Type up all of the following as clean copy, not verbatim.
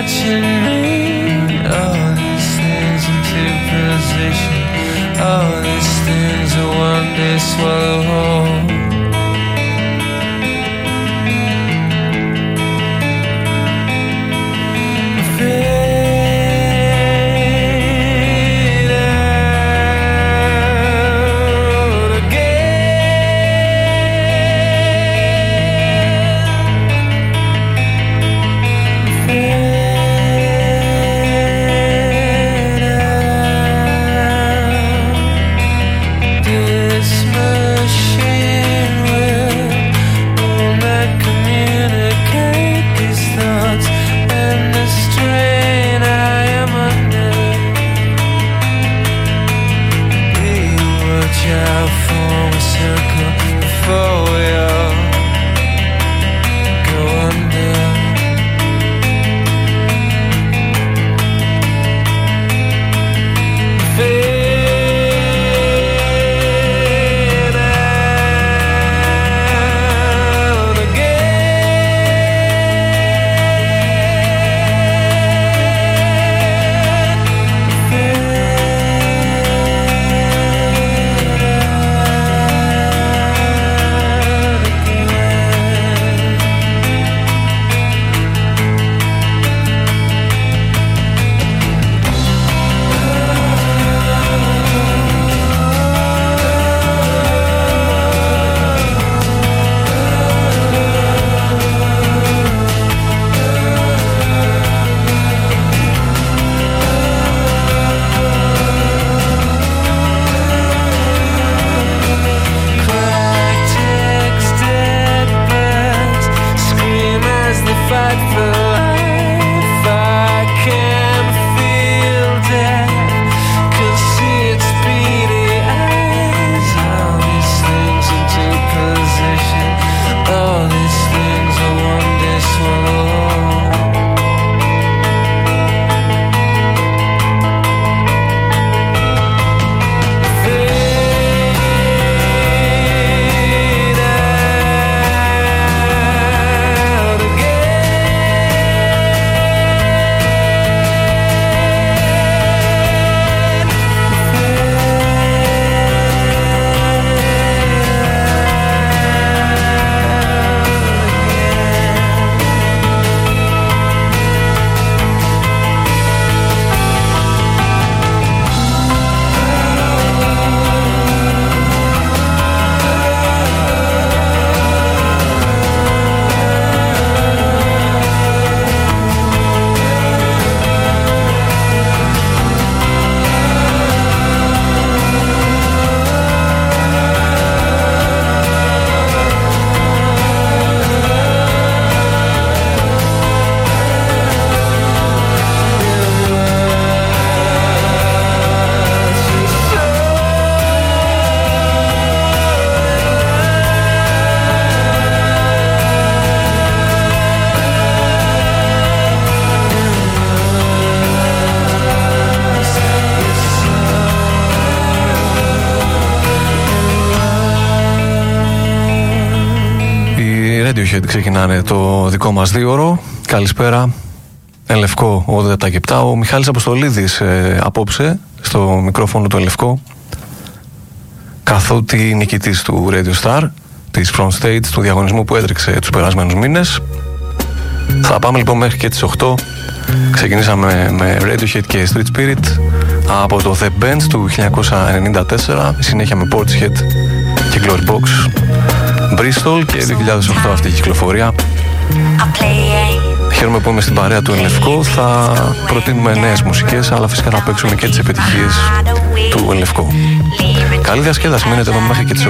touching me. All these things into position. All these things are one day swallow whole. Ξεκινάνε το δικό μας δίωρο. Καλησπέρα. Ελευκό 87. Ο Μιχάλης Αποστολίδης απόψε στο μικρόφωνο του Ελευκό, καθότι νικητής του Radio Star, της Front Stage, του διαγωνισμού που έτρεξε τους περασμένους μήνες. Θα πάμε λοιπόν μέχρι και τις 8. Ξεκινήσαμε με Radiohead και Street Spirit από το The Bench του 1994, συνέχεια με Portishead και Glory Box, Bristol και 2008 αυτή η κυκλοφορία. Χαίρομαι που είμαι στην παρέα του Ελευκό. Θα προτείνουμε νέες μουσικές, αλλά φυσικά θα παίξουμε και τις επιτυχίες του Ελευκό. Καλή διασκέδαση, μείνετε εδώ μέχρι και τις 8.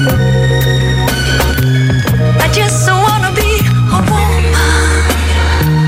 I just wanna be a woman.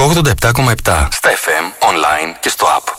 Κοσμικό 87,7 στα FM, online και στο app.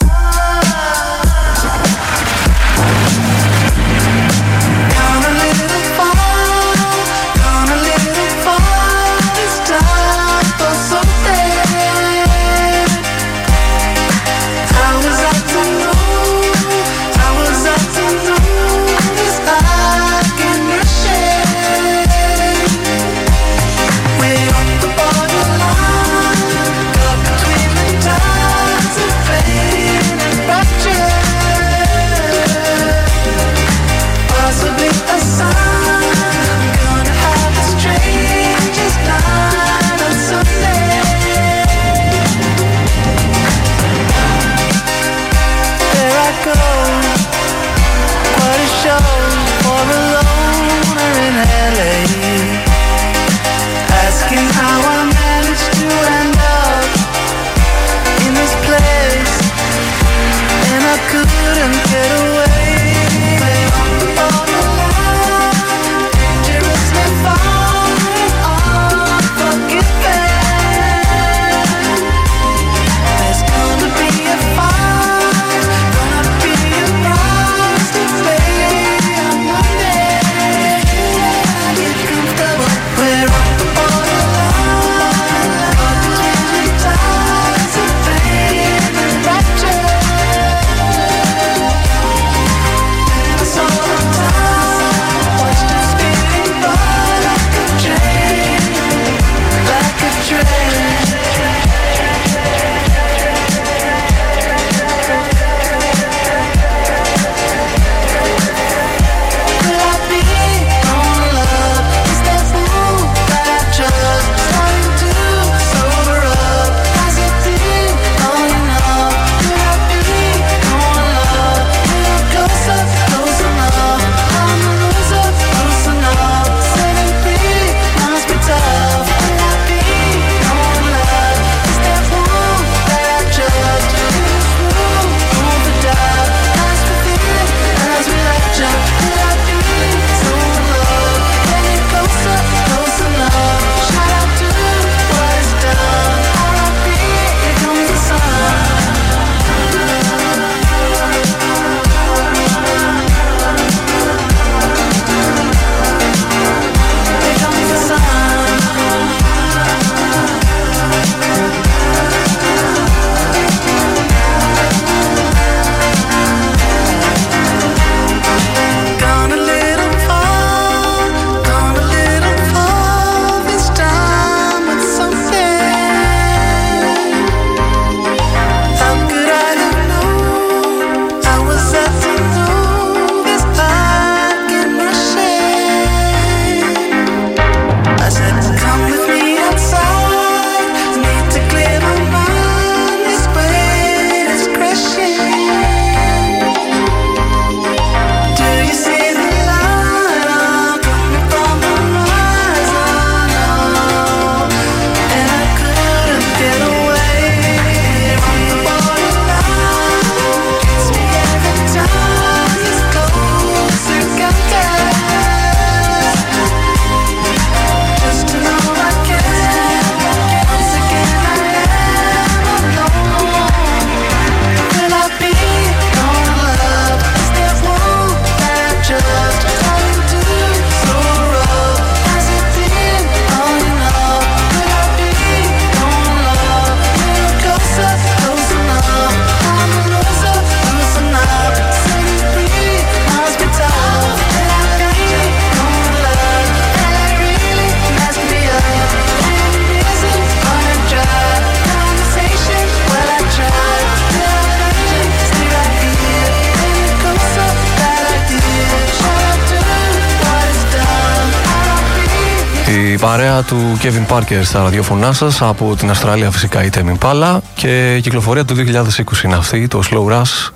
Η παρέα του Kevin Parker στα ραδιόφωνά σας, από την Αυστραλία φυσικά η Tame Impala, και η κυκλοφορία του 2020 είναι αυτή, το Slow Rush.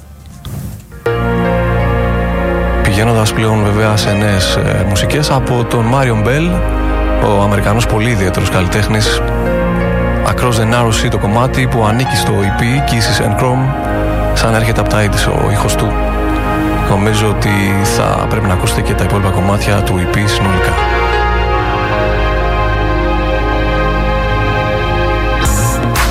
Πηγαίνοντας πλέον βέβαια σε νέες μουσικές από τον Marion Bell, ο Αμερικανός πολύ ιδιαίτερος καλλιτέχνης. Across the Narrow Sea το κομμάτι που ανήκει στο EP Kisses and Chrome, σαν έρχεται από τα 80's ο ήχος του. Νομίζω ότι θα πρέπει να ακούσετε και τα υπόλοιπα κομμάτια του EP συνολικά.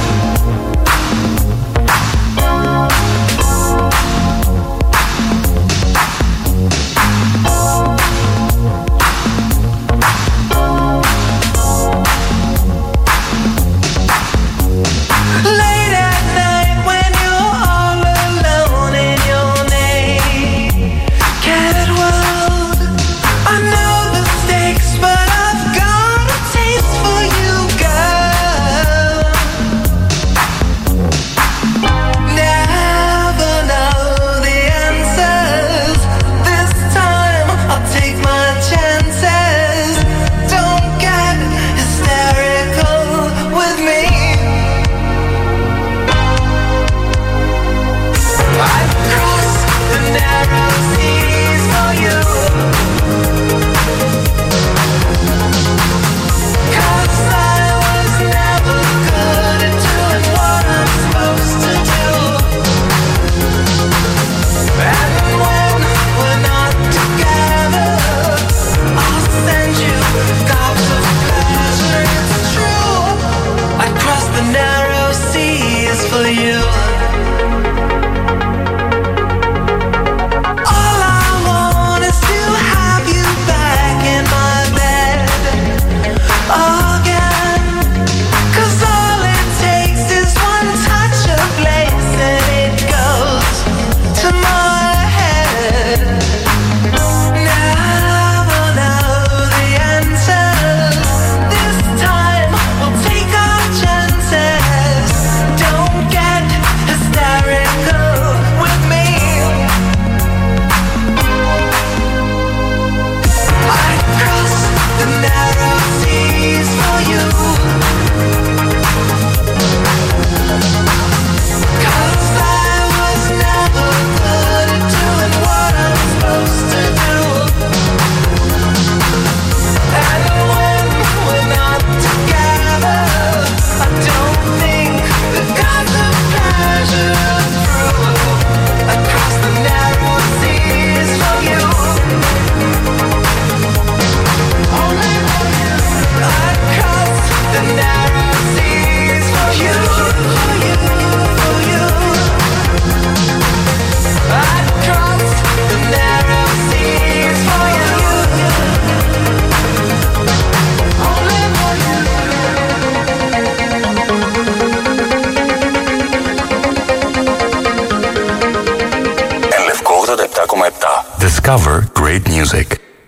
87,7. Discover great music.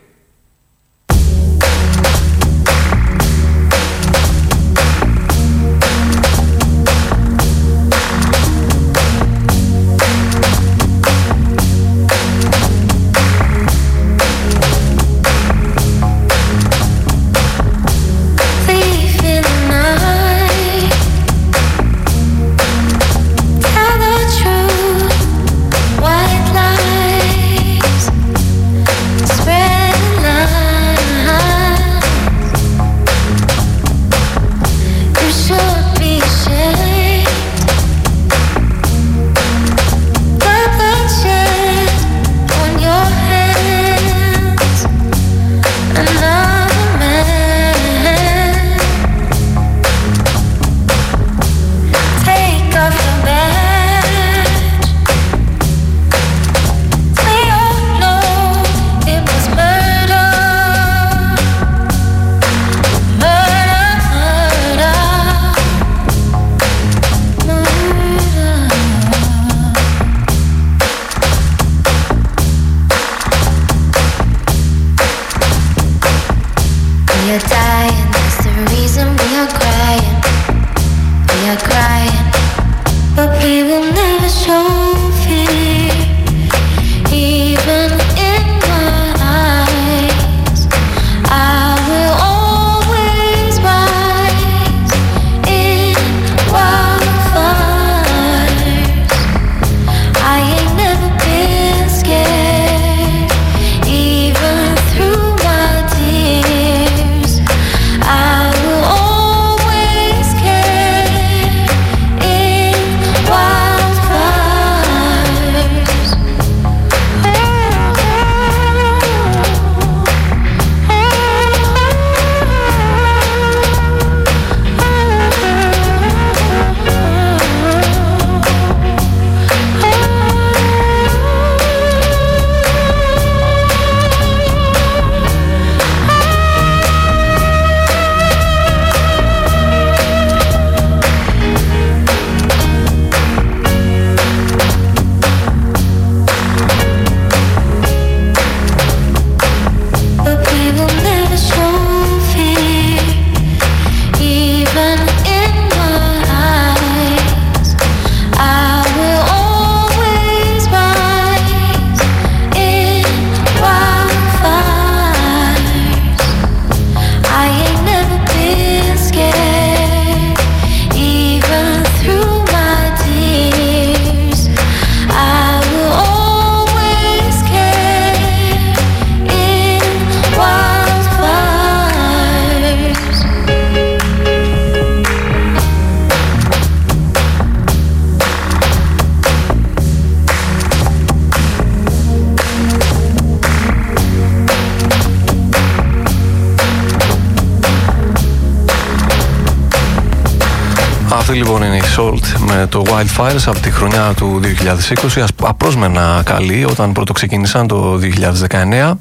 Αυτή λοιπόν είναι η Salt με το Wildfires από τη χρονιά του 2020, απρόσμενα καλή όταν πρώτο ξεκίνησαν το 2019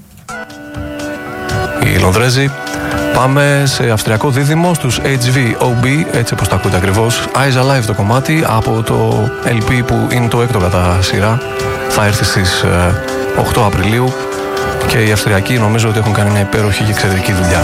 οι Λονδρέζοι. Πάμε σε αυστριακό δίδυμο στους HVOB, έτσι όπως τα ακούτε ακριβώς. Eyes Alive το κομμάτι από το LP που είναι το έκτο κατά σειρά, θα έρθει στις 8 Απριλίου και οι Αυστριακοί νομίζω ότι έχουν κάνει μια υπέροχη και εξαιρετική δουλειά.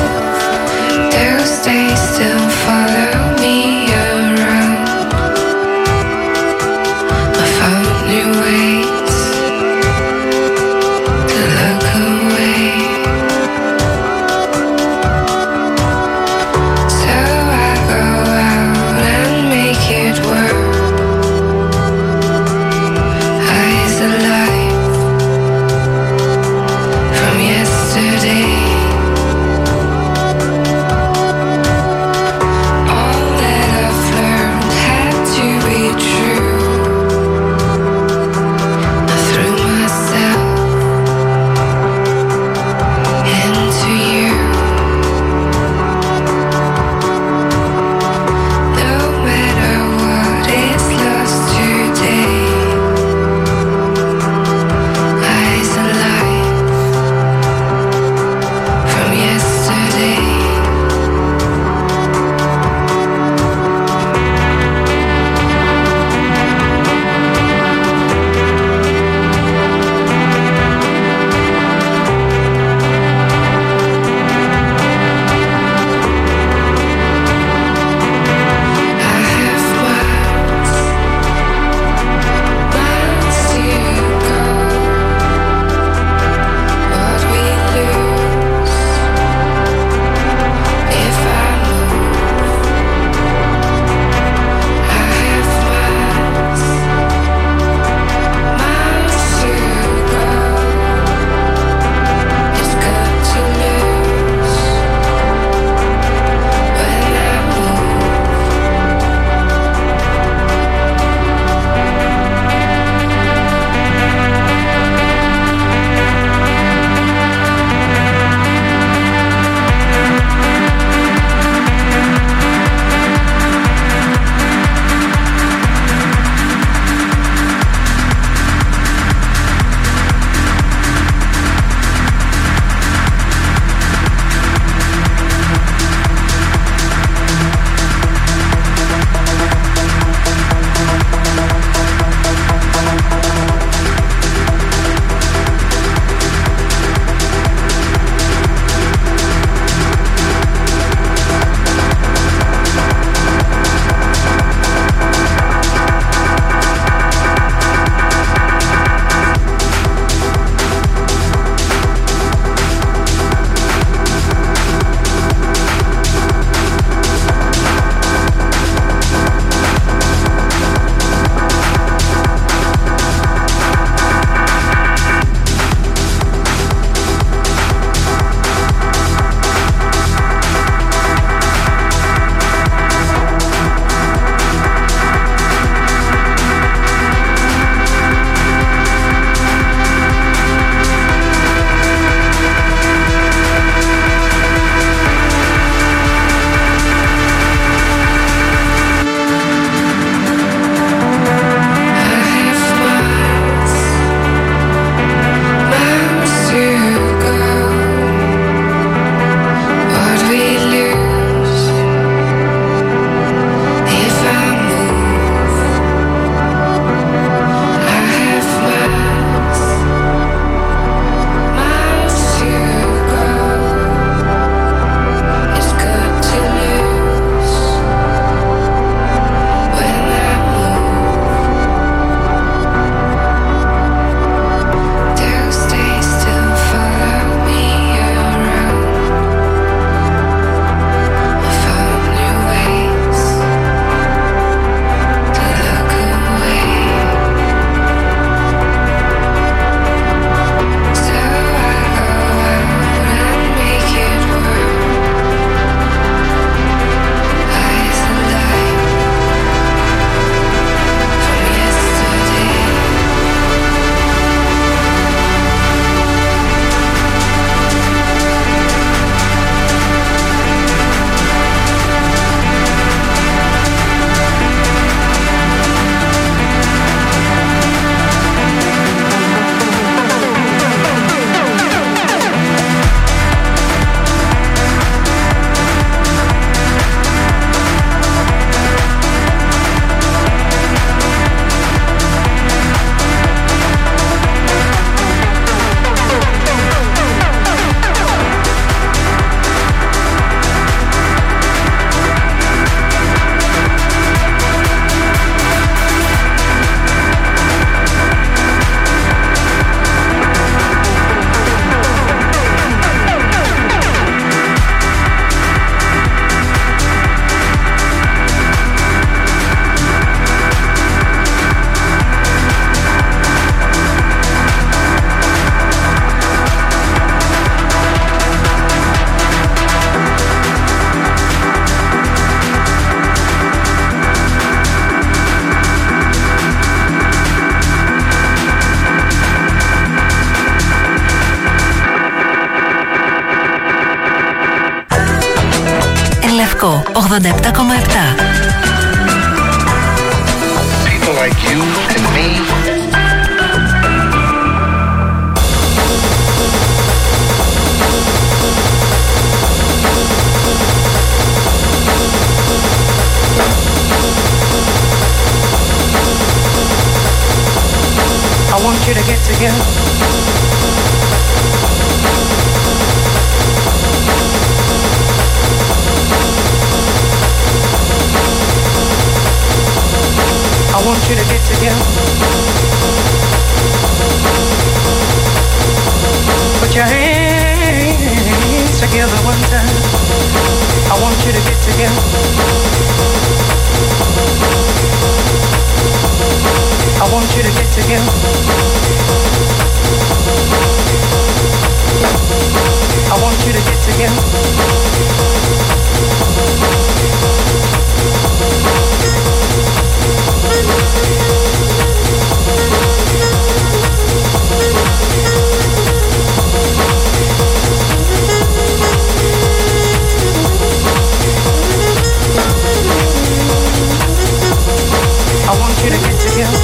87,7. People like you and me. I want you to get together. I want you to get together. Put your hands together one time. I want you to get together. I want you to get together. I want you to get together. I want you to get together.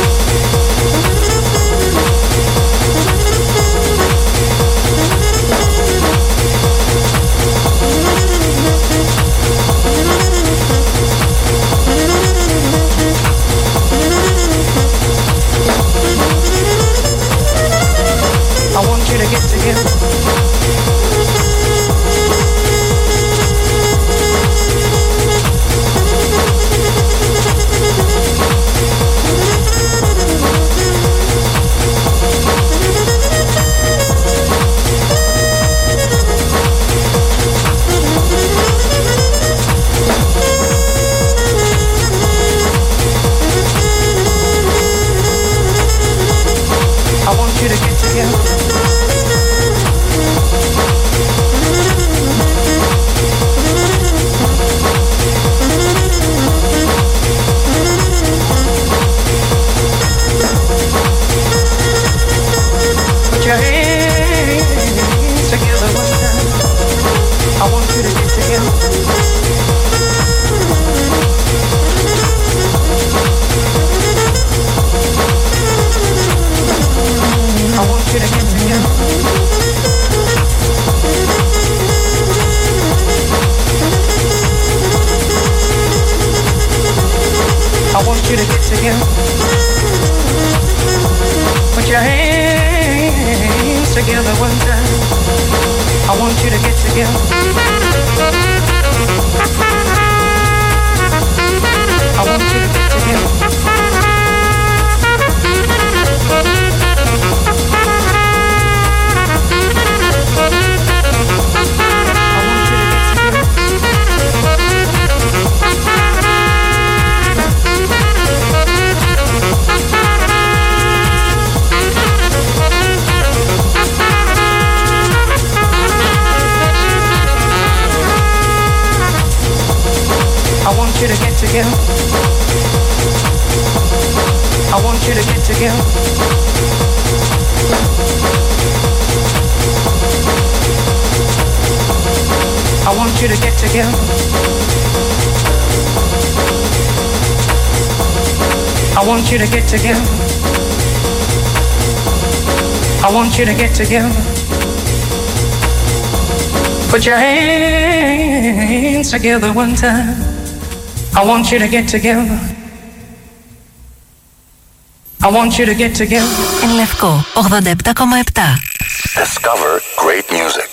I want you to get together. I want you to get together. Put your hands together one time. I want you to get together. I want you to get together. I want you to get together. Put your hands together one time. I want you to get together. I want you to get together. I want you to get together. I want you to get together. I want you to get together. I want you to get together. I want you to get together. Put your hands together one time. I want you to get together. I want you to get together. Εν Λευκό, 87,7. Discover great music.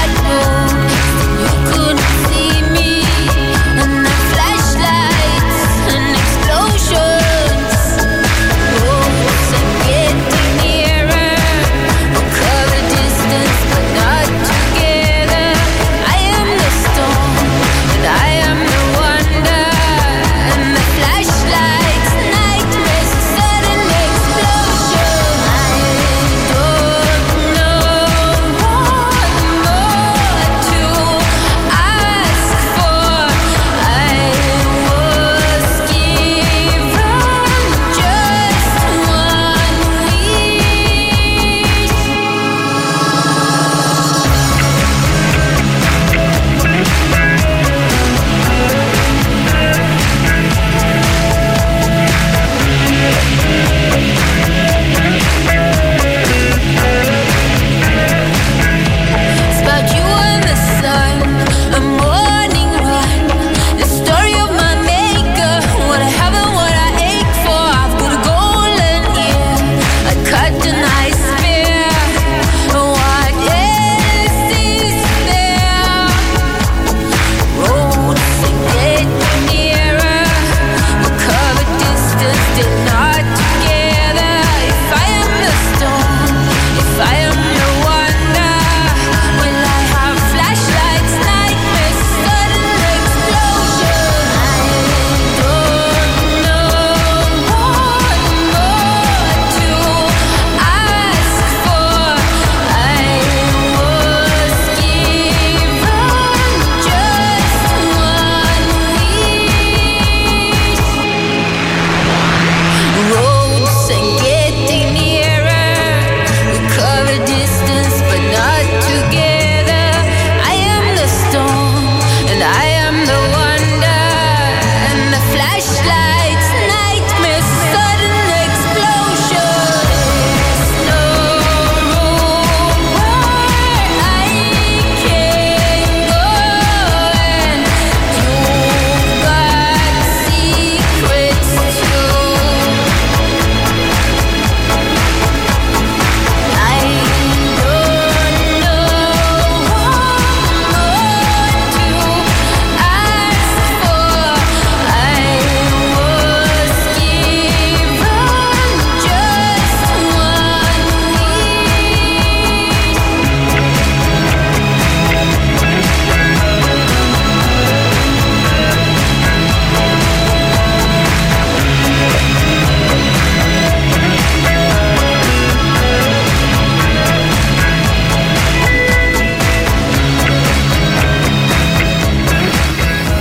Flashlights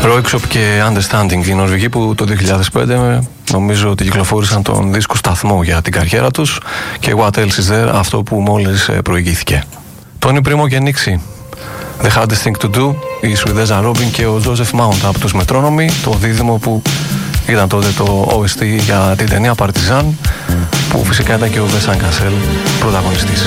Roykshop και Understanding, οι Νορβηγοί που το 2005 νομίζω ότι κυκλοφόρησαν τον δίσκο σταθμό για την καριέρα τους, και What Else Is There, αυτό που μόλις προηγήθηκε. Τόνι Πρίμο και Νίξι, The Hardest Thing To Do, η Σουηδέζα Ρόμπιν και ο Joseph Mount από τους Μετρόνομοι, το δίδυμο που ήταν τότε το OST για την ταινία Partizan, που φυσικά ήταν και ο Βεσάν Κασέλ πρωταγωνιστής.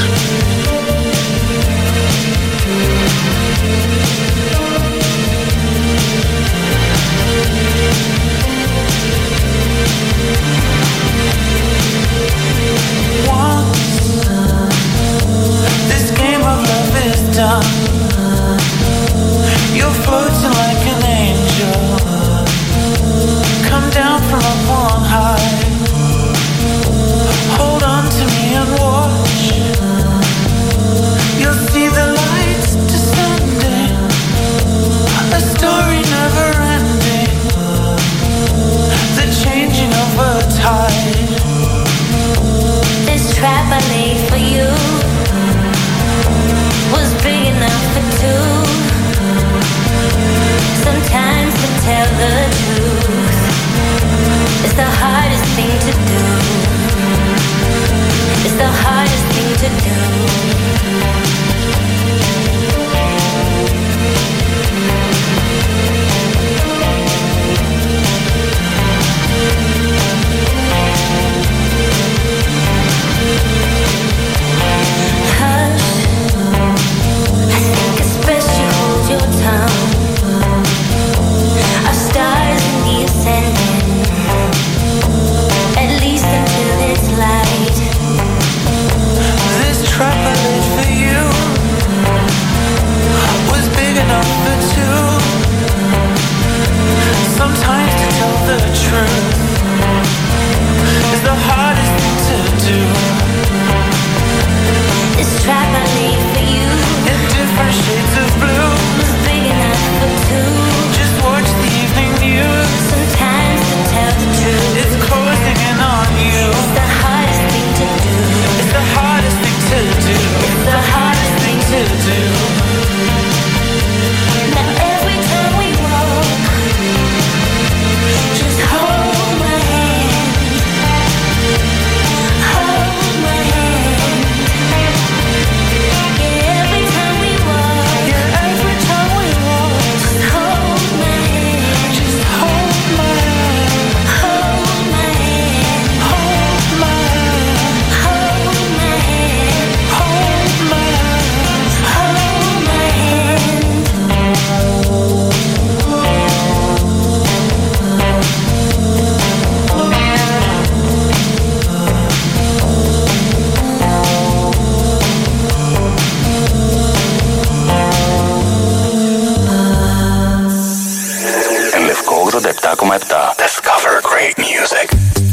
You're floating like an angel. Come down from up on high. Hold on to me and watch. You'll see the lights descending. A story never ending. The changing of a tide. This trap I laid for you was big enough for two. Sometimes to tell the truth is the hardest thing to do. It's the hardest thing to do. Sometimes to tell the truth is the hardest thing to do. This trap I laid for you In different shades of blue was big enough for two. Just watch the evening news. Sometimes to tell the truth It's closing in on you. it's the hardest thing to do. It's the hardest thing to do. It's the hardest thing to do. Now every time we walk, just hold my hand. Hold my hand. Yeah, every time we walk, Yeah, every time we walk, just hold my hand. just hold my hand. Hold my hand. Hold my hand. Hold my hand. Hold my hand. Hold my hand. Λευκό 87,7. Discover great music.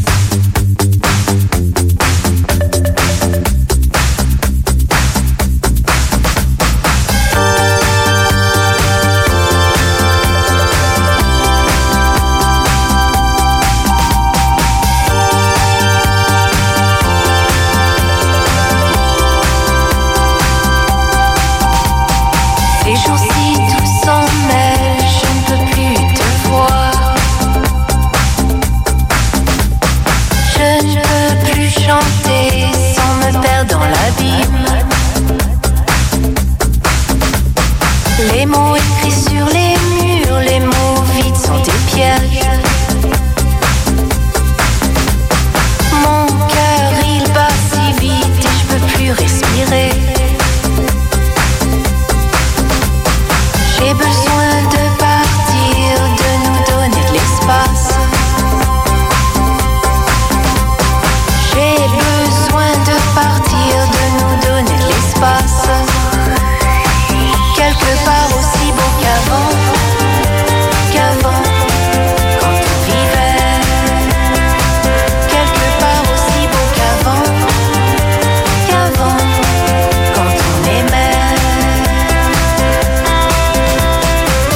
Ces jours-ci tout s'en mêle, je ne peux plus te voir. Je ne peux plus chanter sans me perdre dans l'abîme. Les mots écrits sur les murs, les mots vides sont des pièges. Mon cœur il bat si vite et je peux plus respirer. J'ai besoin de partir, de nous donner de l'espace. J'ai besoin de partir, de nous donner de l'espace. Quelque part aussi beau qu'avant, qu'avant, quand on vivait. Quelque part aussi beau qu'avant, qu'avant, quand on aimait.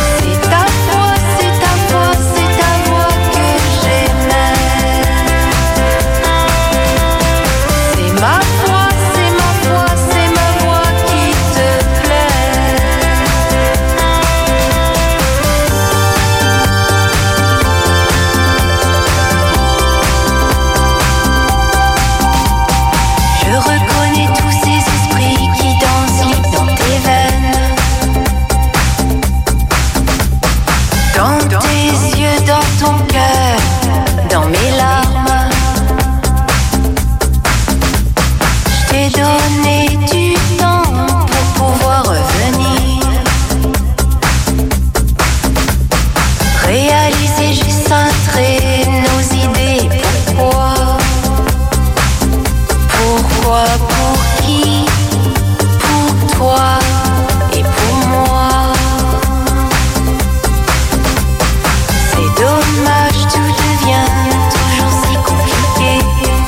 ton cœur dans mes larmes. Je t'ai donné du temps pour pouvoir revenir. Réaliser, j'ai cintré nos idées. Pourquoi, pour qui, pour toi et pour moi. C'est dommage, tout devient toujours si compliqué.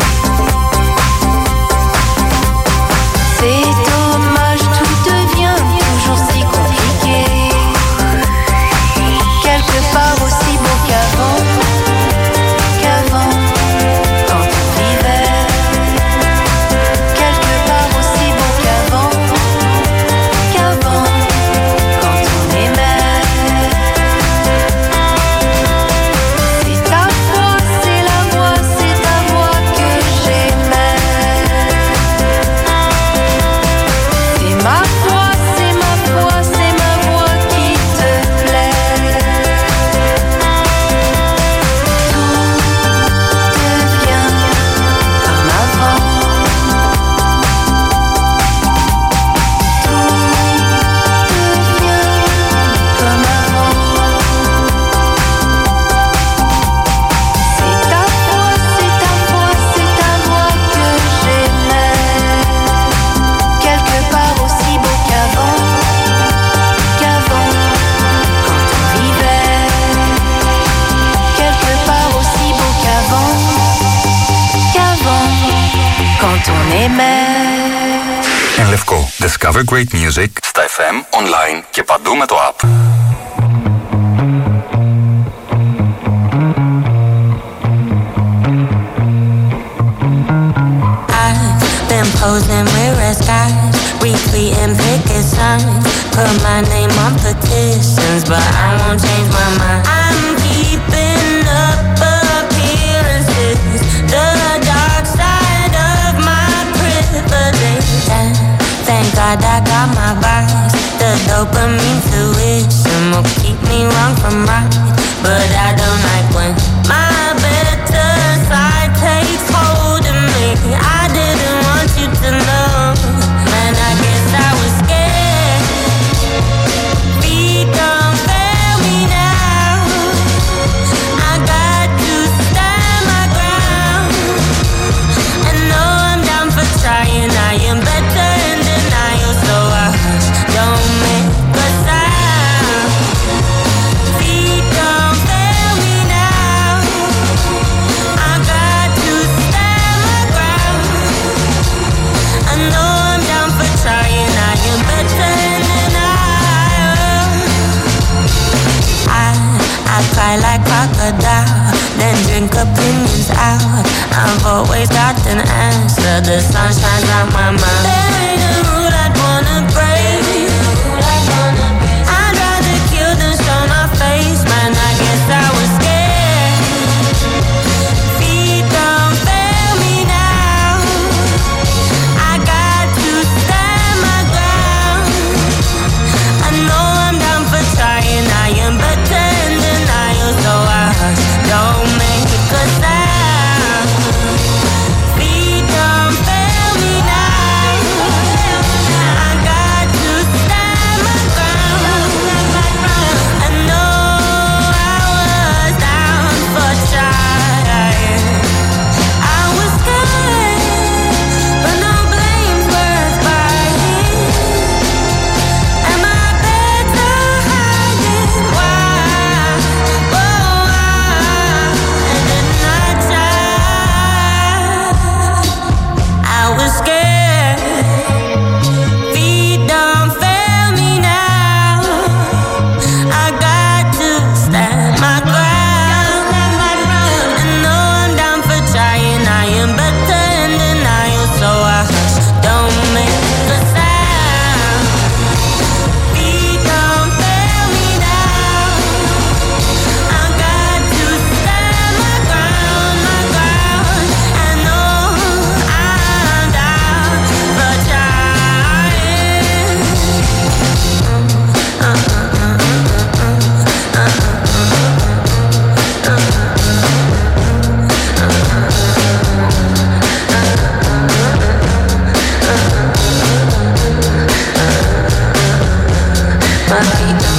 C'est dommage, tout devient toujours si compliqué. Quelque part aussi beau qu'avant, quand on vivait. Quelque part aussi beau qu'avant, quand on aimait. C'est ta voix, c'est la voix, c'est ta voix que j'aimais. C'est ma voix, c'est ma voix, c'est ma voix qui te plaît. Tout devient comme avant. Tout devient comme avant. C'est ta voix, c'est ta voix, c'est ta voix que j'aimais. Quelque part aussi beau qu'avant, quand on vivait. Quelque part aussi beau qu'avant, quand on aimait. Εν Λευκό. Discover great music στα FM, online και παντού με το app. I've been posing with red skies, retweeting picket signs, put my name on petitions, but I won't change my mind. I'm keeping up appearances, the dark side of my privilege. Thank God I got my vice, the dopamine tuition will keep me wrong from right, but I don't like when my better side takes hold of me. I didn't want you to know, man, I guess I was scared. Feet don't fail me now, I got to stand my ground. I know I'm down for trying, I am better in denial, so I don't make a sound. Feet don't fail me now, I got to stand my ground. I know I'm down for trying, I am better in denial. I cry like crocodile, then drink opinions out. I've always got an answer, the sun shines on my mind. There ain't a rule I'd wanna break, I'd rather kill than show my face, man, I guess I was scared. Feet don't fail me now, I got to stand my ground. I know I'm down for trying, I am better in denial, so I don't make a sound. Feet don't fail me now,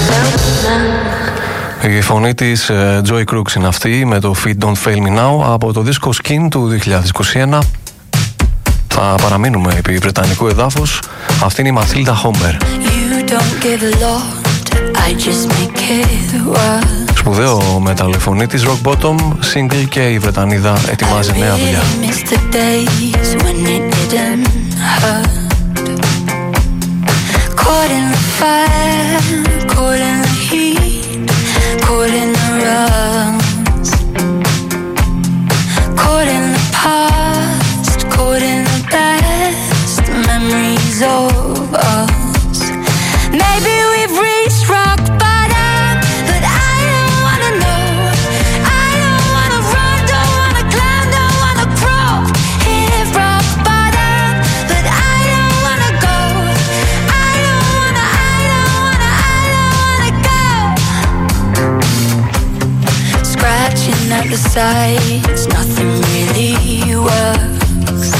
Η φωνή της Joy Crooks είναι αυτή με το Feet Don't Fail Me Now από το δίσκο Skin του 2021. Θα παραμείνουμε επί βρετανικού εδάφους. Αυτή είναι η Mathilda Homer. Σπουδαίο μεταλλοφωνή της Rock Bottom, single, και η Βρετανίδα ετοιμάζει νέα δουλειά. Caught in the fire, caught in the heat, caught in the runs, caught in the past, caught in the best memories of us. Maybe we've reached rock bottom, but I don't wanna know. I don't wanna run, don't wanna climb, don't wanna crawl. Hit rock bottom, but I don't wanna go. I don't wanna go. Scratching at the sides, nothing really works.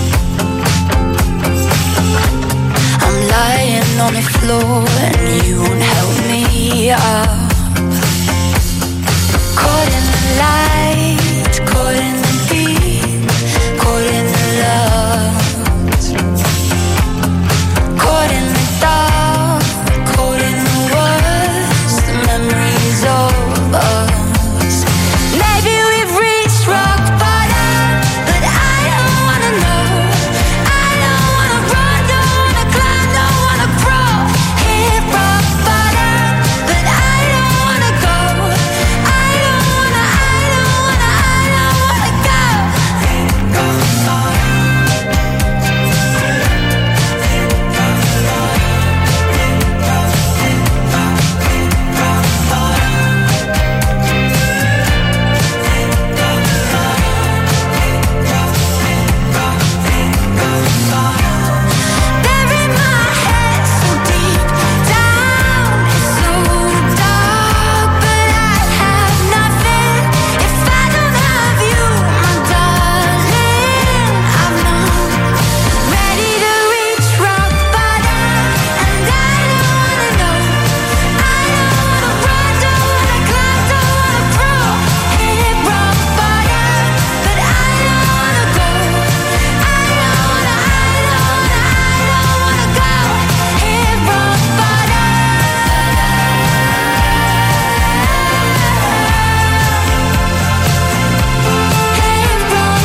I'm lying on the floor and you won't help me up. Caught in the light, caught in the heat, caught in the love, caught in the dark, caught in the worst memories of us. Maybe we've reached rock bottom, but I don't wanna know. I don't wanna run, don't wanna climb, don't wanna crawl. Hit rock bottom, but I don't wanna go. I don't wanna bury my head so deep down. It's so dark, but I have nothing if I don't have you, my darling. I'm not ready to reach rock bottom, and I don't wanna know. I don't wanna run, don't wanna climb, don't wanna crawl. Hit rock bottom, but I don't wanna go. I don't wanna go. Hit rock bottom. Hit rock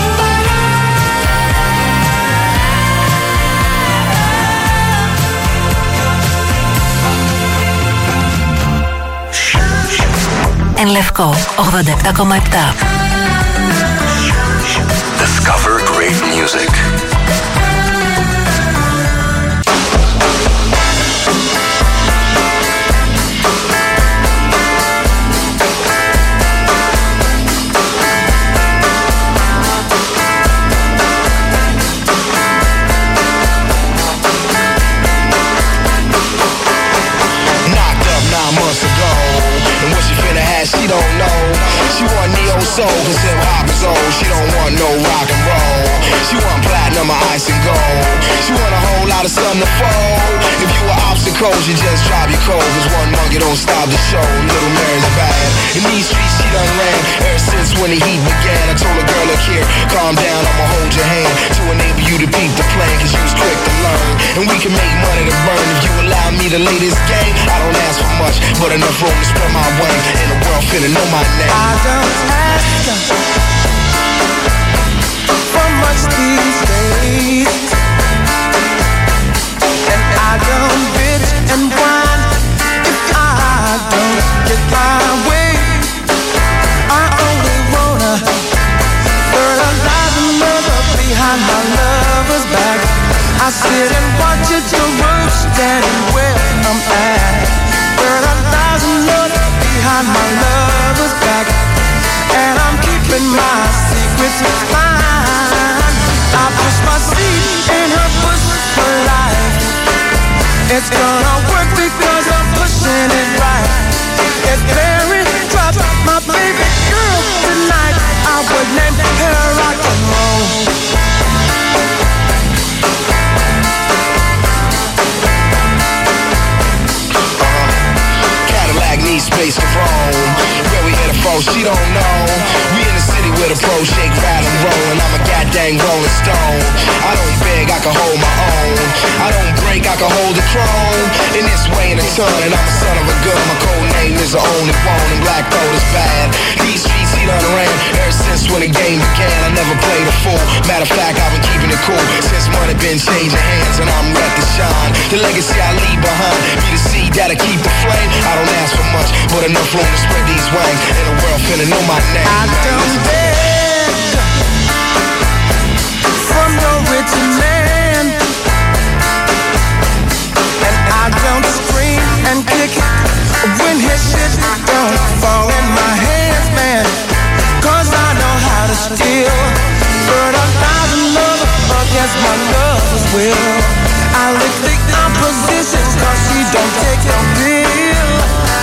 Εν Λευκό 87,7. Discover great music. Knocked up 9 months ago, and what she finna have, she don't know. She want neo soul, cause hip hop is old. She don't want no rock and roll. She want platinum or ice and gold. She want a whole lot of sun to fold. If you were obstacles, you just drop your cold, cause one monkey don't stop the show. Little Mary's bad. In these streets she done ran ever since when the heat began. I told a girl, look here, calm down, I'ma hold your hand to enable you to beat the plan, cause you was quick to learn. And we can make money to burn if you allow me to lay this game. I don't ask for much, but enough room to spread my wings, and the world finna know my name. I don't ask for much these days, and I don't bitch and whine if I don't get my way. I only wanna fertilize another behind my lover's back. I sit and watch it to roast, standing where I'm at. Fertilize another behind my lover's back. place to roam. Where we headed for, she don't know. We in the city with a pro, shake, rattle, and roll, and I'm a goddamn rolling stone. I don't beg, I can hold my own. I don't break, I can hold the chrome. In this way in a ton, and I'm a son of a gun. My code name is the only one, and black gold is bad. These streets he done ran ever since when the game began. I never played a fool. Matter of fact, I've been keeping it cool since money been changing hands, and I'm ready to shine. The legacy I leave behind be the seed that'll keep the flame. I don't ask for much, but enough room to spread these wings, and the world finna know my name. I don't beg from no rich man, and I don't scream and kick when his shit don't fall in my hands, man. Cause I know how to steal, burn 1,000 motherfuckers my lover's will. I lick the opposition cause she don't take no bill.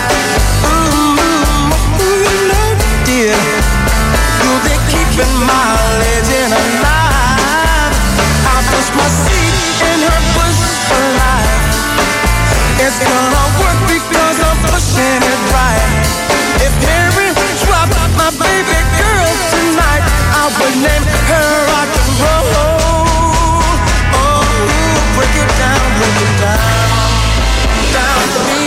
Dear, you'll be keeping my legend alive. I push my seat in her bush for life. It's gonna work because I'm pushing it right. If Mary dropped my baby girl tonight, I would name her rock and roll. Oh, break it down, down to me.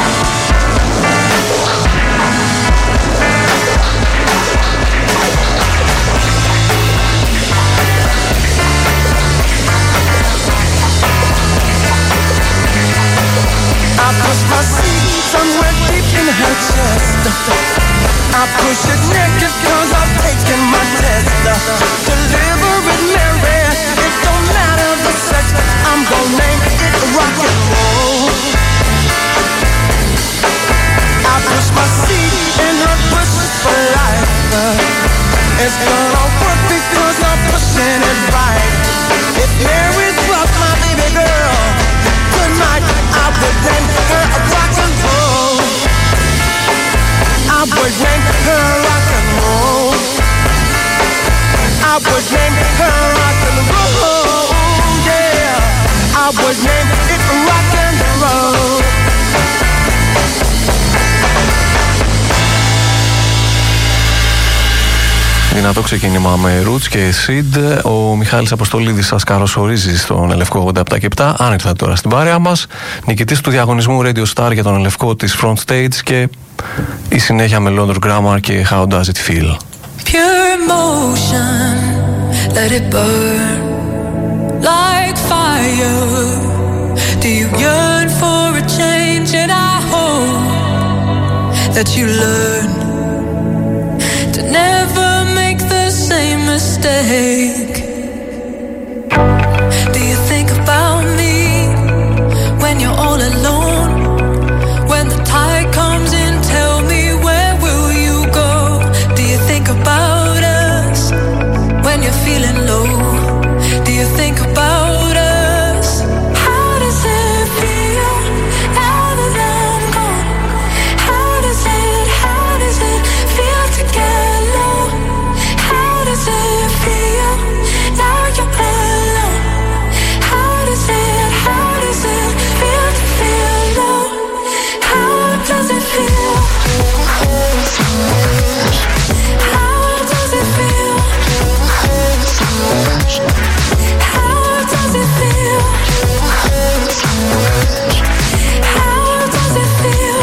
I push my seat somewhere deep in her chest. I push it naked cause I've taken my test. Deliver it, Mary, it don't matter the sex. I'm gonna name it rock and roll. I push my seat in her bush for life. It's gonna work because I'm pushing it right. If Mary dropped my baby girl tonight, I would name her a rock and roll. I would name her rock and roll. I would name her rock and roll. Yeah, I would name it rock and roll. Δυνατό ξεκίνημα με Roots και Sid. Ο Μιχάλης Αποστολίδης σας καλωσορίζει στον Ελευκό 87 και 7. Αν ήρθατε τώρα στην παρέα μας, νικητής του διαγωνισμού Radio Star για τον Ελευκό της Front Stage και η συνέχεια με London Grammar και How Does It Feel. Pure emotion, let it burn like fire. Do you yearn for a change? And I hope that you learn to never make the same mistake. Do you think about me when you're all alone? When the tide comes in, tell me, where will you go? Do you think about us when you're feeling low? Do you think about us? How does it feel now that I'm gone? How does it feel to get low? How does it feel now you're alone? How does it feel to feel low? How does it feel? How does it feel? How does it feel? How does it feel?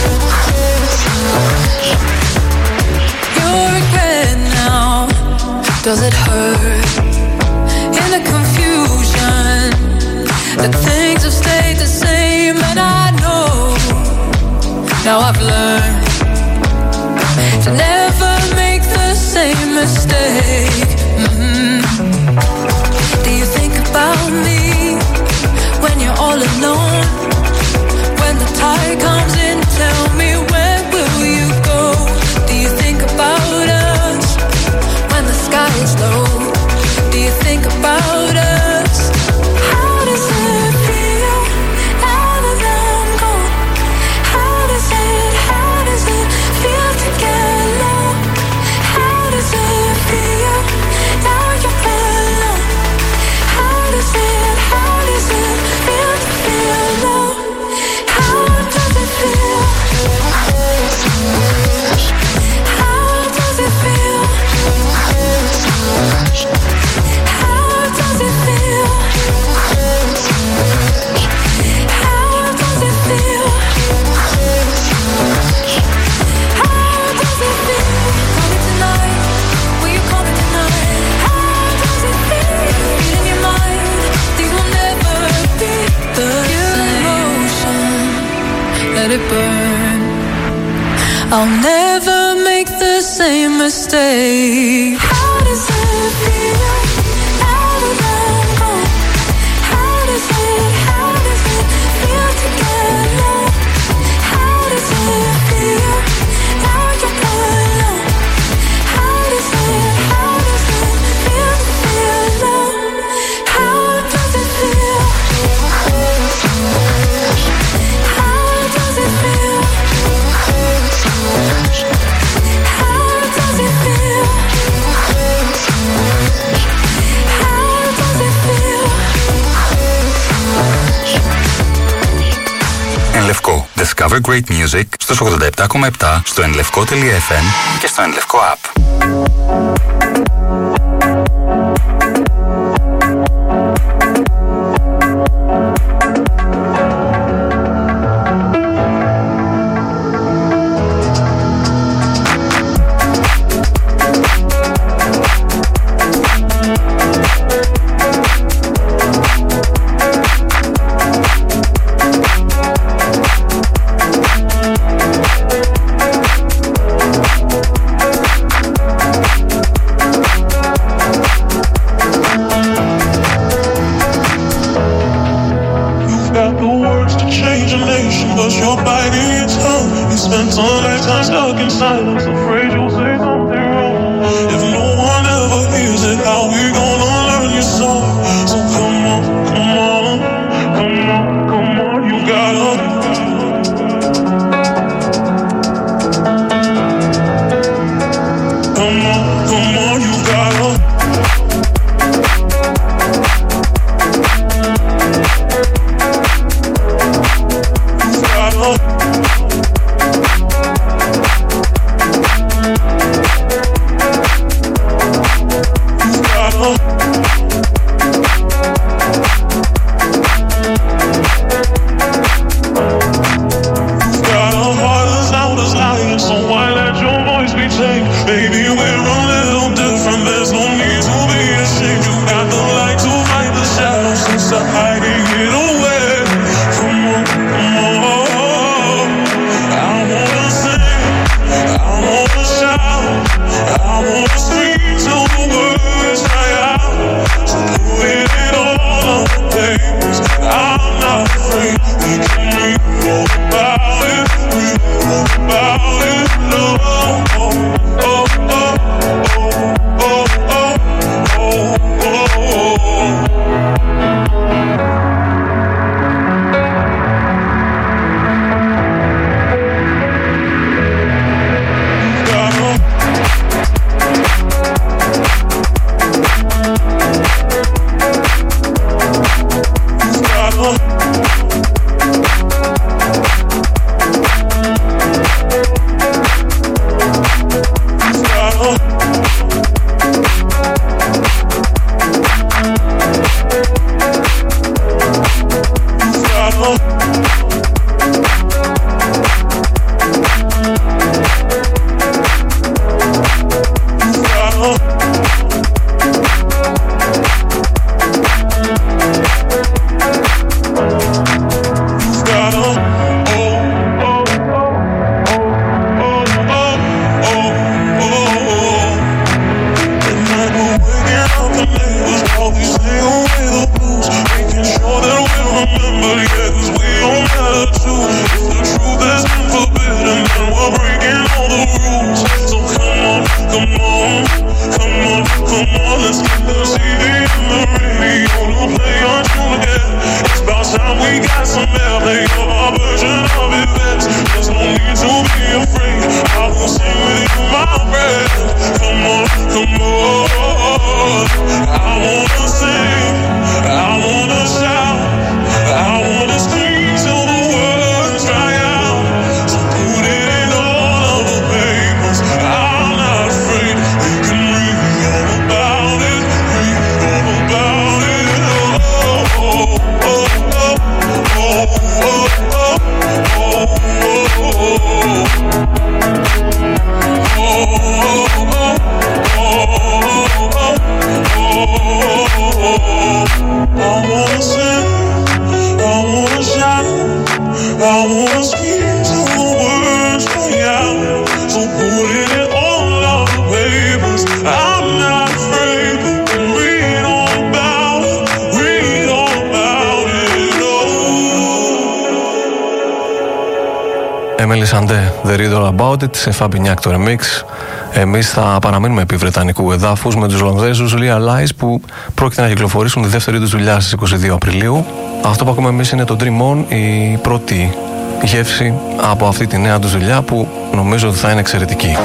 Your regret now, does it hurt? In the confusion, that things have stayed the same, and I know now I've learned to never make the same mistake. Do you think about me when you're all alone? When the tide comes in, tell me, where will you go? Do you think about us when the sky is low? Do you think about us? How does it feel now that I'm gone? How does it feel to get low? How does it feel now you're alone? How does it feel to feel low? How does it feel? I'll never make the same mistake. How does it feel now that I'm gone? How does it feel to get lost? How does it feel now you're alone? How does it feel to feel alone? How does it feel? How does it feel? Εν Λευκό. Discover great music στους 87,7, στο enlevko.fm και στο Ενλευκό app. Emeli Sandé, The Riddle About It, σε Fabignac το remix. Εμείς θα παραμείνουμε επί βρετανικού εδάφους με τους Λονδέζους Realize, που πρόκειται να κυκλοφορήσουν τη δεύτερη τους δουλειά στις 22 Απριλίου. Αυτό που ακούμε εμείς είναι το Dream On, η πρώτη γεύση από αυτή τη νέα τους δουλειά που νομίζω ότι θα είναι εξαιρετική.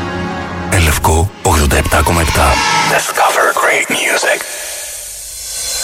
Discover great music.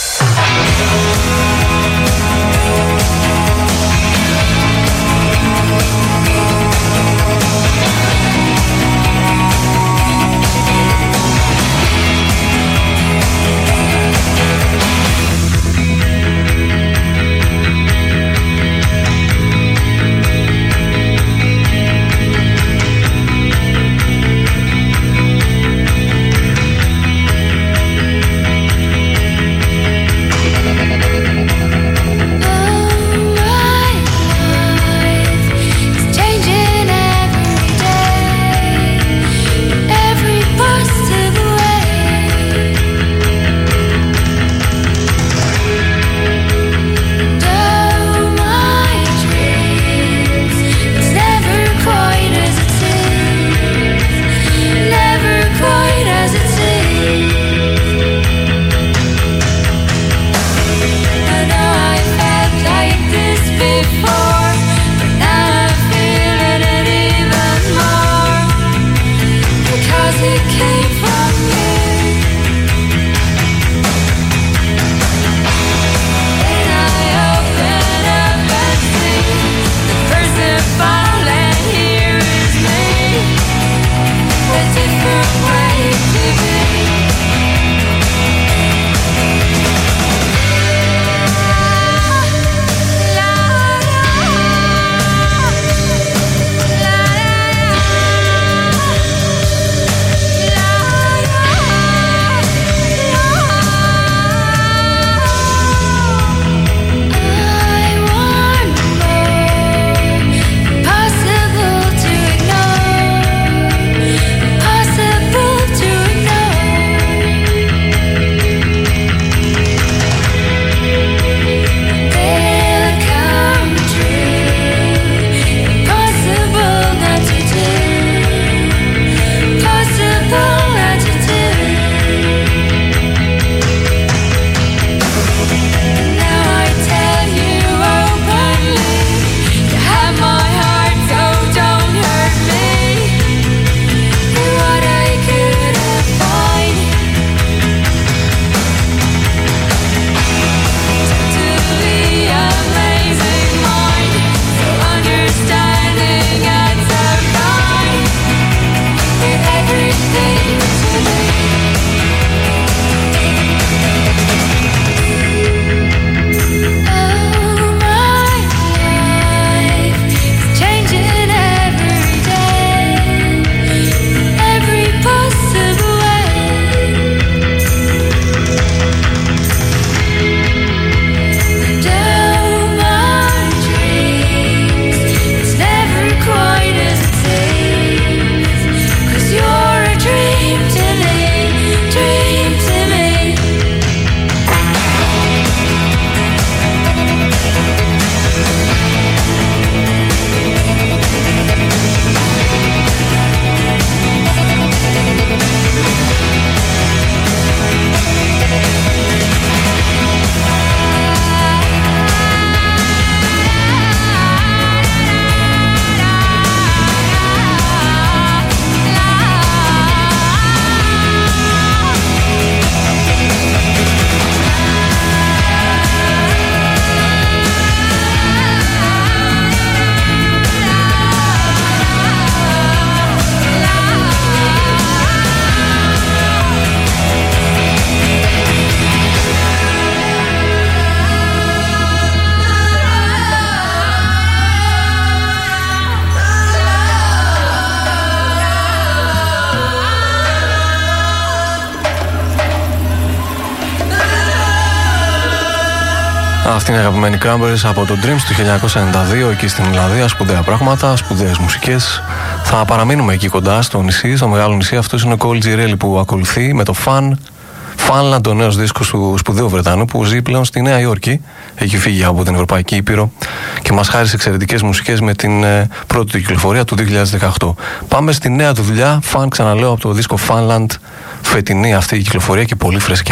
Αυτή είναι η αγαπημένη Cranberries από το Dreams του 1992, εκεί στην Ιρλανδία. Σπουδαία πράγματα, σπουδαίες μουσικές. Θα παραμείνουμε εκεί κοντά στο νησί, στο μεγάλο νησί. Αυτός είναι ο Cole Girelli που ακολουθεί με το Funland, το νέος δίσκος του σπουδαίου Βρετανού που ζει πλέον στη Νέα Υόρκη. Έχει φύγει από την Ευρωπαϊκή Ήπειρο και μας χάρισε εξαιρετικές μουσικές με την πρώτη του κυκλοφορία του 2018. Πάμε στη νέα του δουλειά, ξαναλέω, από το δίσκο Funland. Φετινή αυτή η κυκλοφορία και πολύ φρέσκια.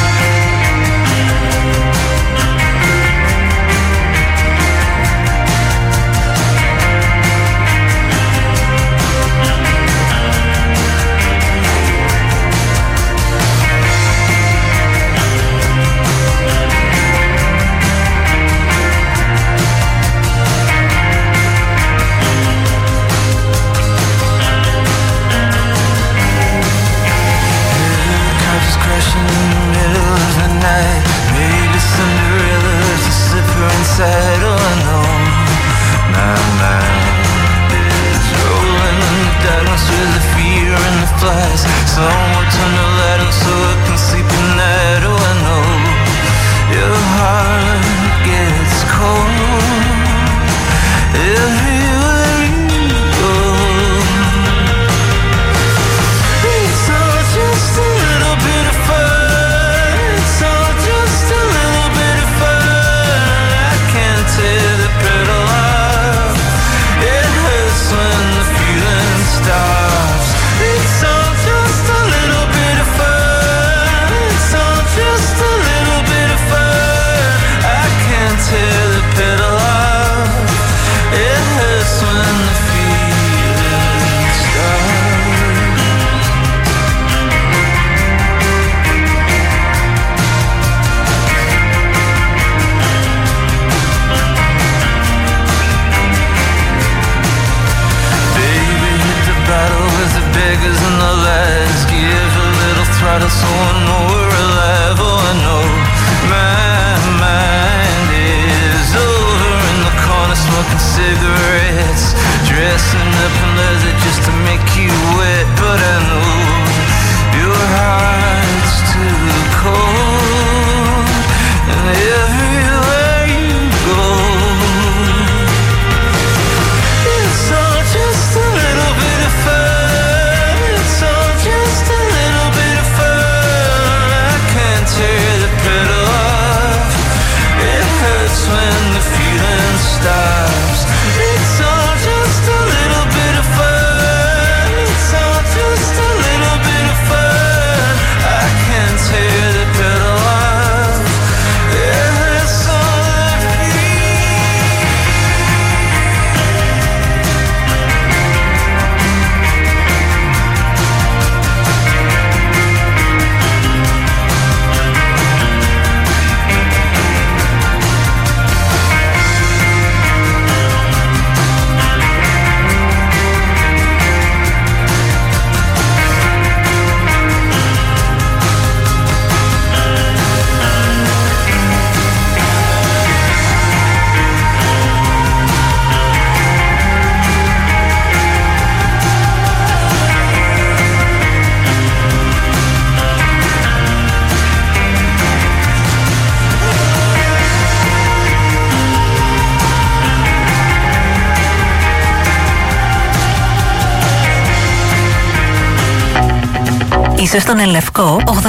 Είσαι στον Ελευκό 87,7.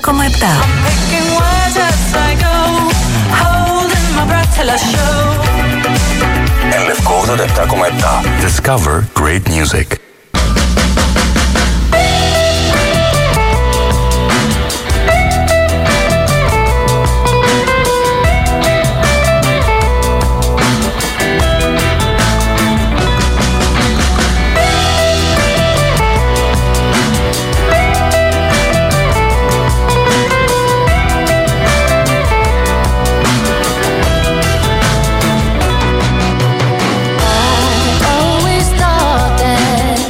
Ελευκό 87,7. Discover great music. Always thought that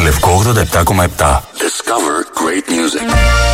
Λευκό 87,7. Discover great music.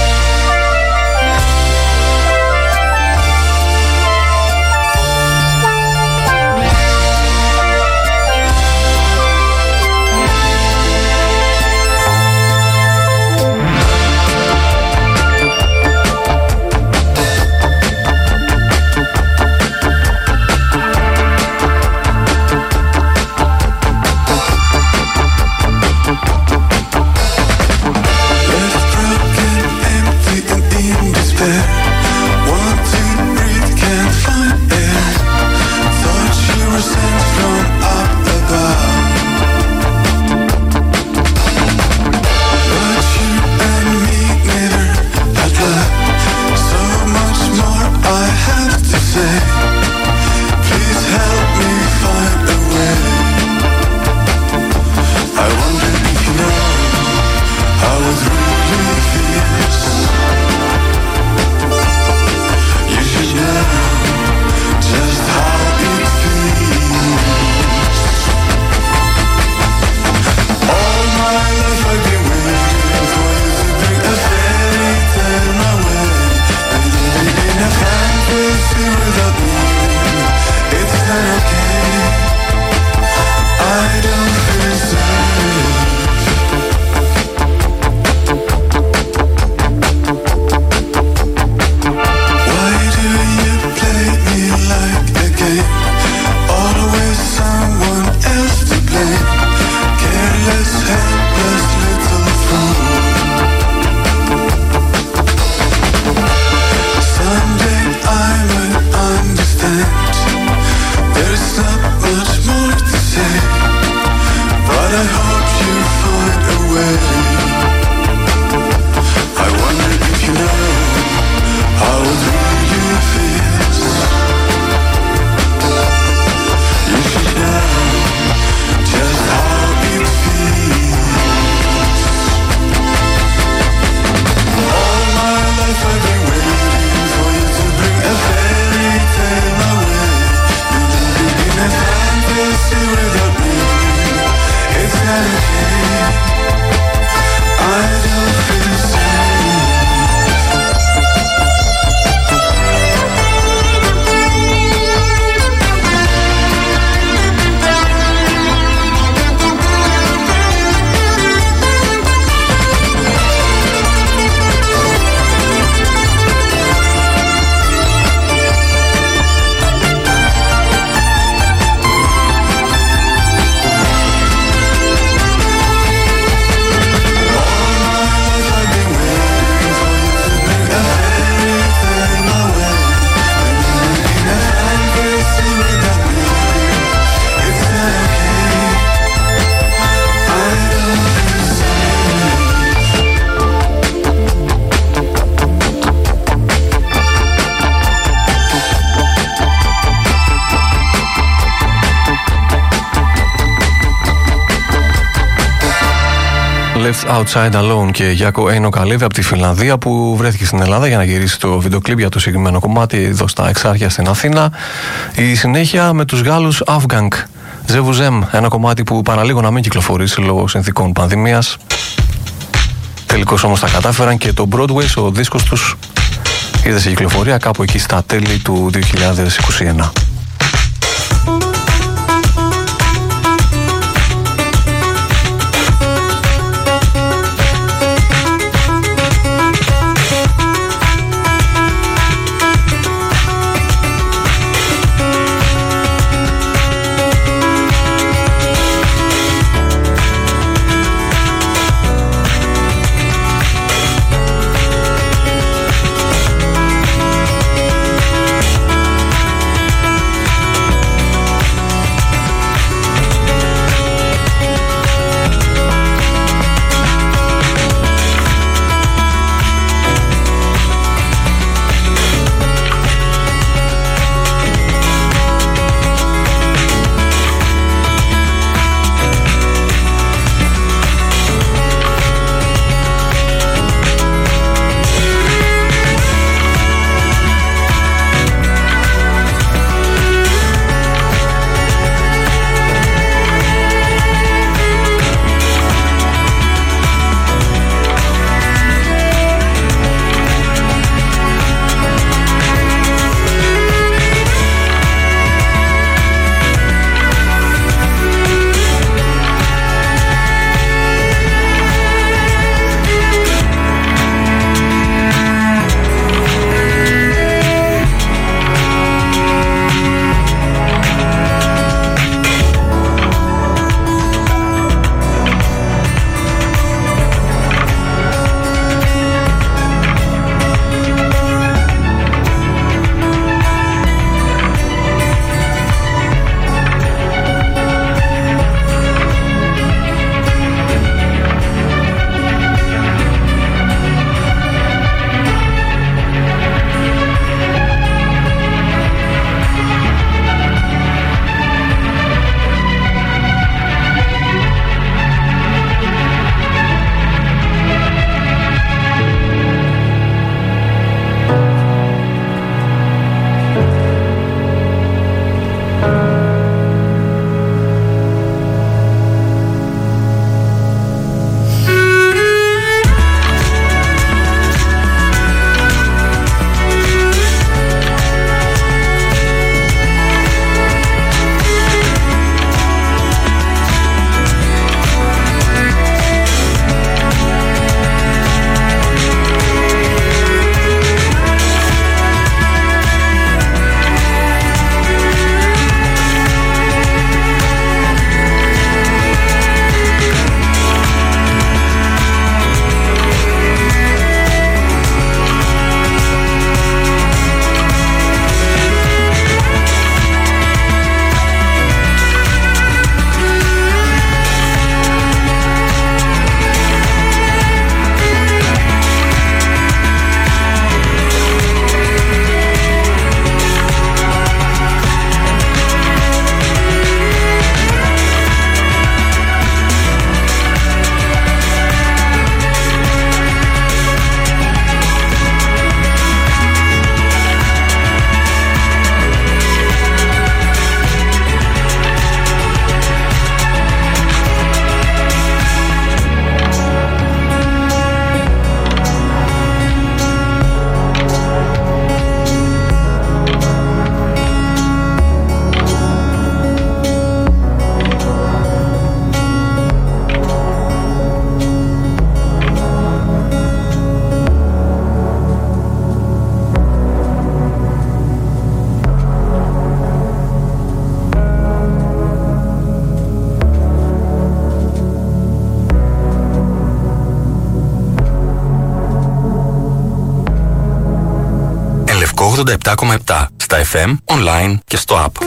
Outside Alone και Γιάκο Έινο Καλίδη από τη Φινλανδία, που βρέθηκε στην Ελλάδα για να γυρίσει το βίντεο κλιπ για το συγκεκριμένο κομμάτι εδώ στα Εξάρχεια στην Αθήνα. Η συνέχεια με τους Γάλλους Afgang Ζεβουζέμ, ένα κομμάτι που παραλίγο να μην κυκλοφορήσει λόγω συνθήκων πανδημίας. Τελικώς όμως τα κατάφεραν και το Broadway, ο δίσκος τους, είδε σε κυκλοφορία κάπου εκεί στα τέλη του 2021. 87,7 στα FM, online και στο app.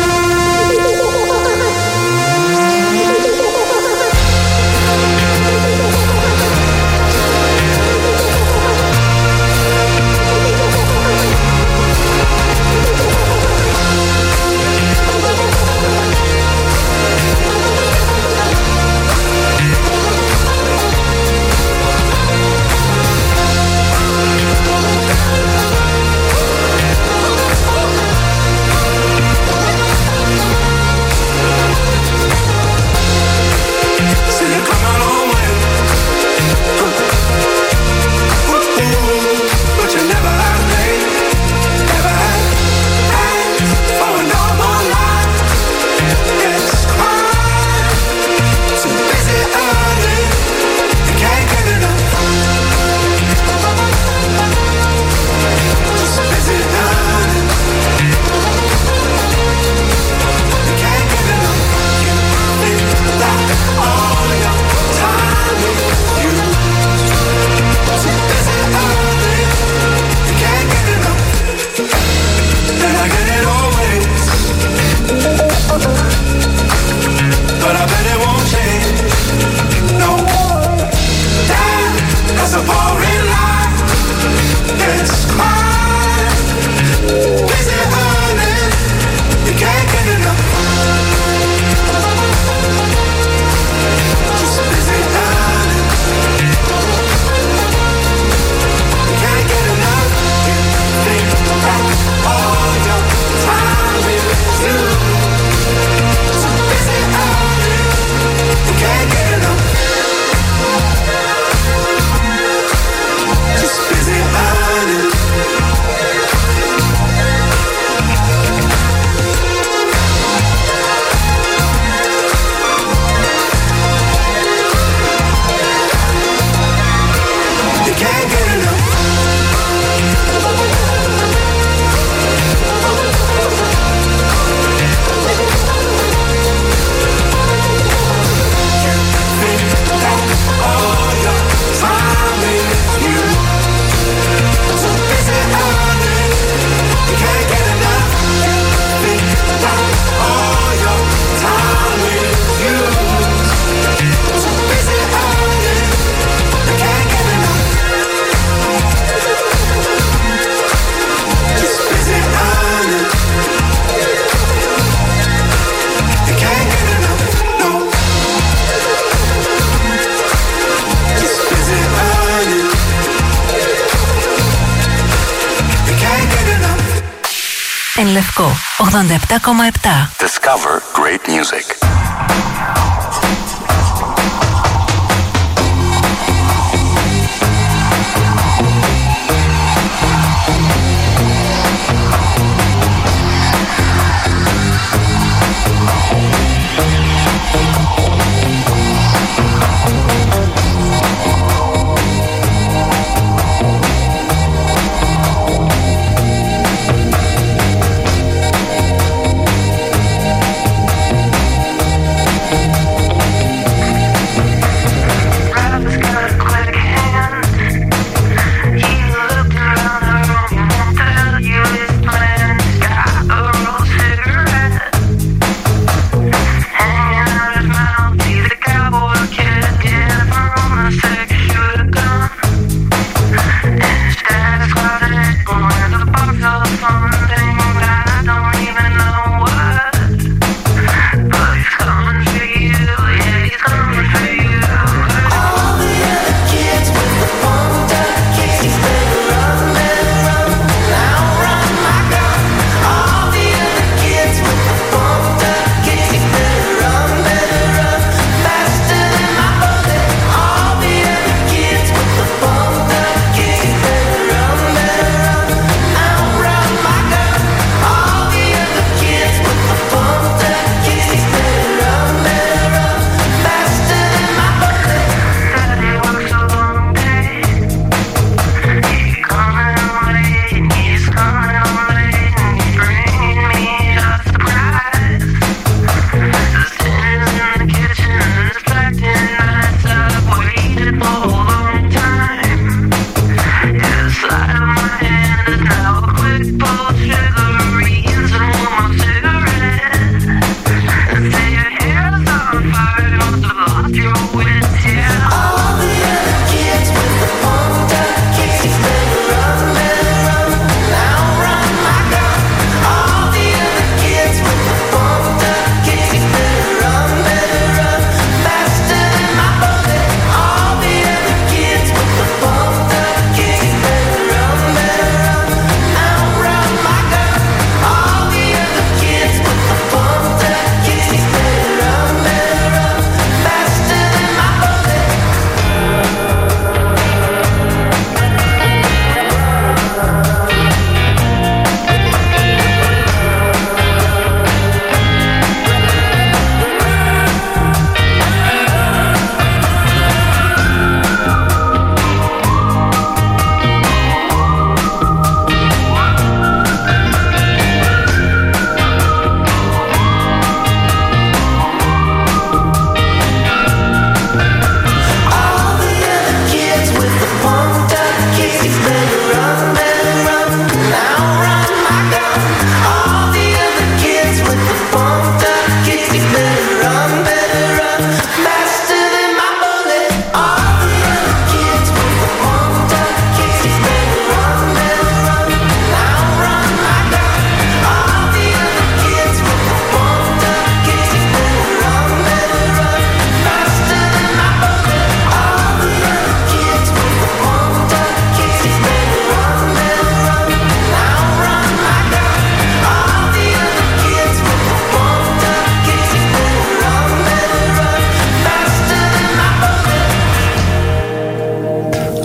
Εν Λευκό 87,7. Discover great music.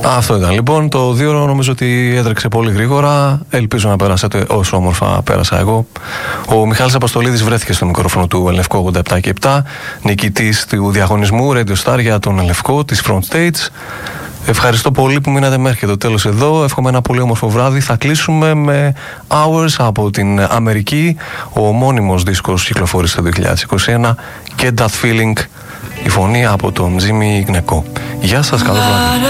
Αυτό ήταν λοιπόν. Το 2 ώρο νομίζω ότι έτρεξε πολύ γρήγορα. Ελπίζω να περάσετε όσο όμορφα πέρασα εγώ. Ο Μιχάλης Αποστολίδης βρέθηκε στο μικρόφωνο του Ελευκό 87 και 7, νικητής του διαγωνισμού Radio Star για τον Ελευκό της Front Stage. Ευχαριστώ πολύ που μείνατε μέχρι και το τέλος εδώ. Εύχομαι ένα πολύ όμορφο βράδυ. Θα κλείσουμε με Hours από την Αμερική. Ο ομώνυμος δίσκος κυκλοφόρησε το 2021. Get That Feeling, η φωνή από τον Jimmy Gnecco. Γεια σας, καλό βράδυ.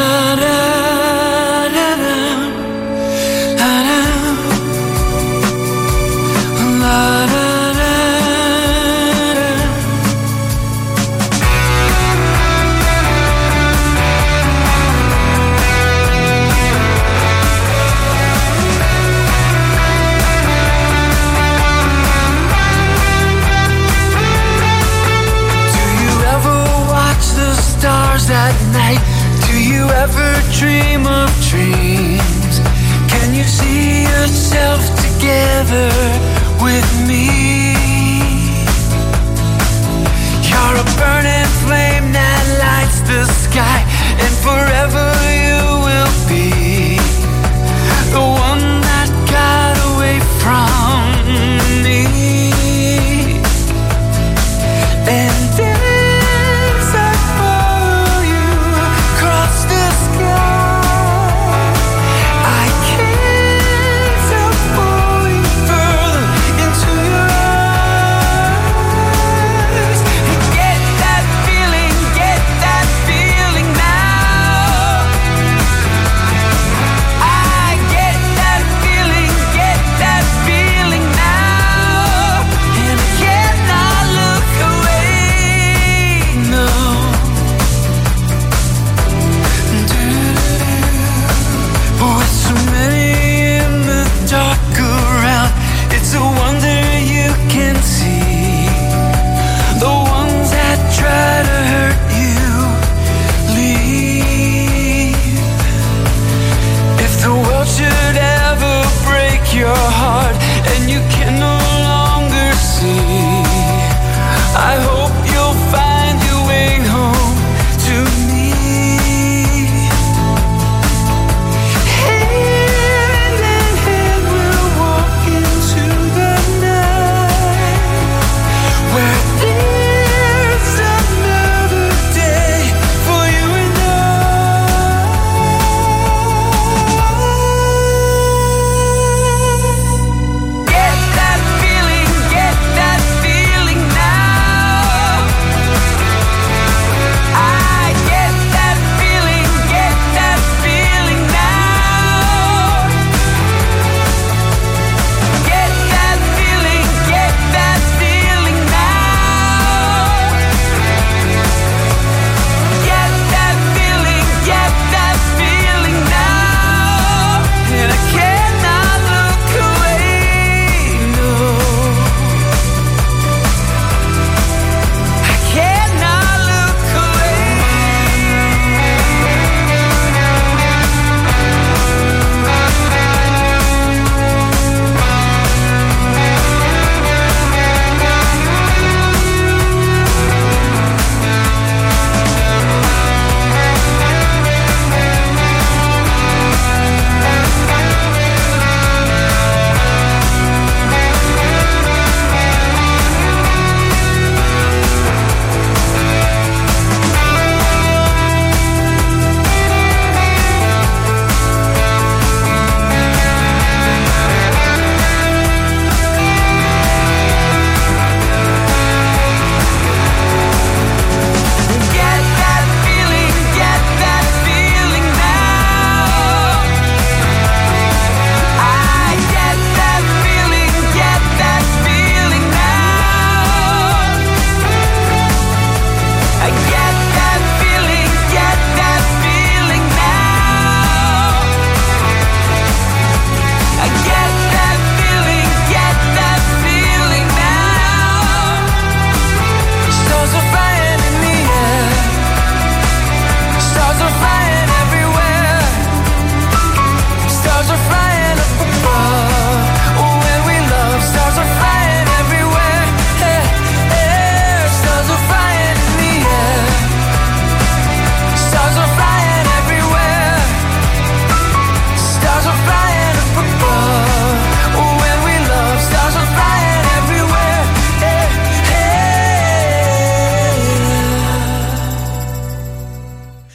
At night, do you ever dream of dreams? Can you see yourself together with me?